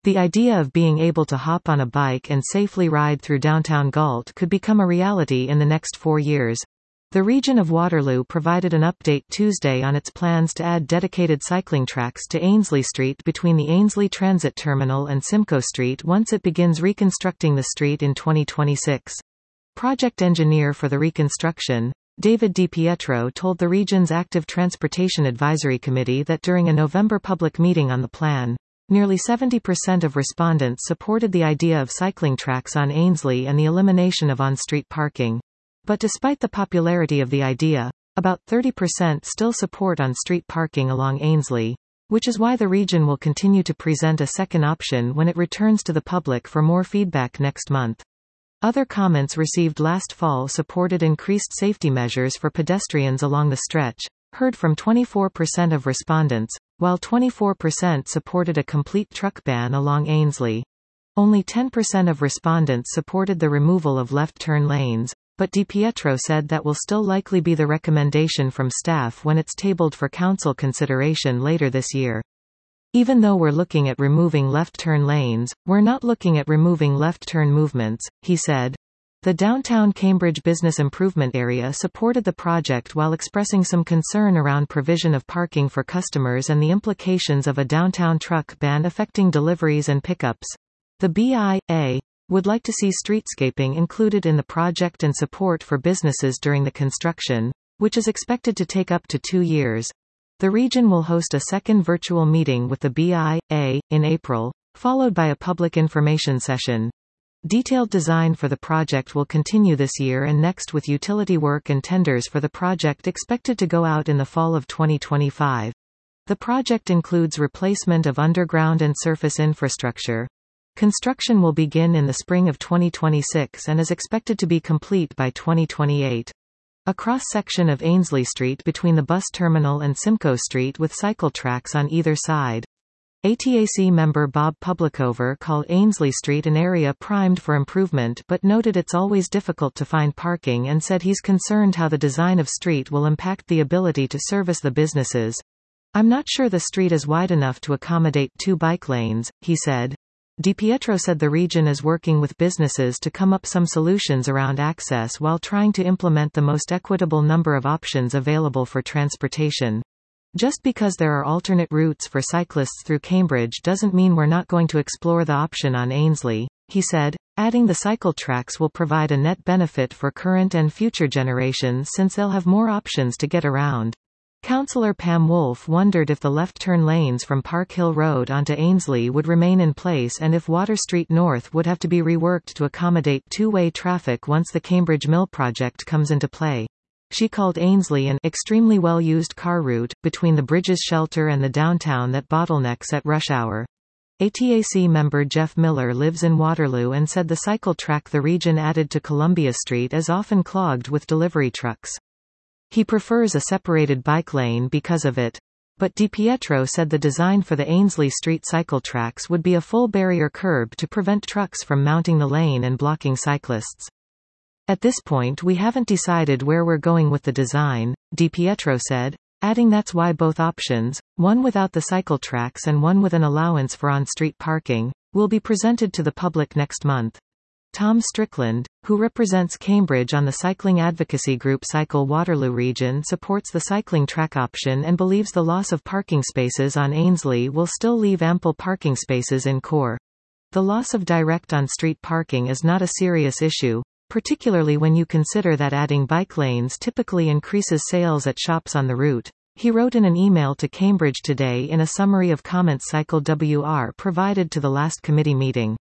The idea of being able to hop on a bike and safely ride through downtown Galt could become a reality in the next 4 years. The region of Waterloo provided an update Tuesday on its plans to add dedicated cycling tracks to Ainslie Street between the Ainslie Transit Terminal and Simcoe Street once it begins reconstructing the street in 2026. Project engineer for the reconstruction, David DiPietro, told the region's Active Transportation Advisory Committee that during a November public meeting on the plan, nearly 70% of respondents supported the idea of cycling tracks on Ainslie and the elimination of on-street parking. But despite the popularity of the idea, about 30% still support on-street parking along Ainslie, which is why the region will continue to present a second option when it returns to the public for more feedback next month. Other comments received last fall supported increased safety measures for pedestrians along the stretch, heard from 24% of respondents, while 24% supported a complete truck ban along Ainslie. Only 10% of respondents supported the removal of left turn lanes, but DiPietro said that will still likely be the recommendation from staff when it's tabled for council consideration later this year. Even though we're looking at removing left turn lanes, we're not looking at removing left turn movements, he said. The downtown Cambridge Business Improvement Area supported the project while expressing some concern around provision of parking for customers and the implications of a downtown truck ban affecting deliveries and pickups. The BIA would like to see streetscaping included in the project and support for businesses during the construction, which is expected to take up to 2 years. The region will host a second virtual meeting with the BIA in April, followed by a public information session. Detailed design for the project will continue this year and next, with utility work and tenders for the project expected to go out in the fall of 2025. The project includes replacement of underground and surface infrastructure. Construction will begin in the spring of 2026 and is expected to be complete by 2028. A cross-section of Ainslie Street between the bus terminal and Simcoe Street with cycle tracks on either side. ATAC member Bob Publicover called Ainslie Street an area primed for improvement but noted it's always difficult to find parking and said he's concerned how the design of street will impact the ability to service the businesses. I'm not sure the street is wide enough to accommodate 2 bike lanes, he said. DiPietro said the region is working with businesses to come up some solutions around access while trying to implement the most equitable number of options available for transportation. Just because there are alternate routes for cyclists through Cambridge doesn't mean we're not going to explore the option on Ainslie, he said, adding the cycle tracks will provide a net benefit for current and future generations since they'll have more options to get around. Councillor Pam Wolf wondered if the left turn lanes from Park Hill Road onto Ainslie would remain in place and if Water Street North would have to be reworked to accommodate two-way traffic once the Cambridge Mill project comes into play. She called Ainslie an extremely well-used car route, between the Bridges Shelter and the downtown that bottlenecks at rush hour. ATAC member Jeff Miller lives in Waterloo and said the cycle track the region added to Columbia Street is often clogged with delivery trucks. He prefers a separated bike lane because of it. But DiPietro said the design for the Ainslie Street cycle tracks would be a full barrier curb to prevent trucks from mounting the lane and blocking cyclists. At this point we haven't decided where we're going with the design, DiPietro said, adding that's why both options, one without the cycle tracks and one with an allowance for on-street parking, will be presented to the public next month. Tom Strickland, who represents Cambridge on the cycling advocacy group Cycle Waterloo Region, supports the cycling track option and believes the loss of parking spaces on Ainslie will still leave ample parking spaces in core. The loss of direct on-street parking is not a serious issue, particularly when you consider that adding bike lanes typically increases sales at shops on the route, he wrote in an email to Cambridge Today in a summary of comments Cycle WR provided to the last committee meeting.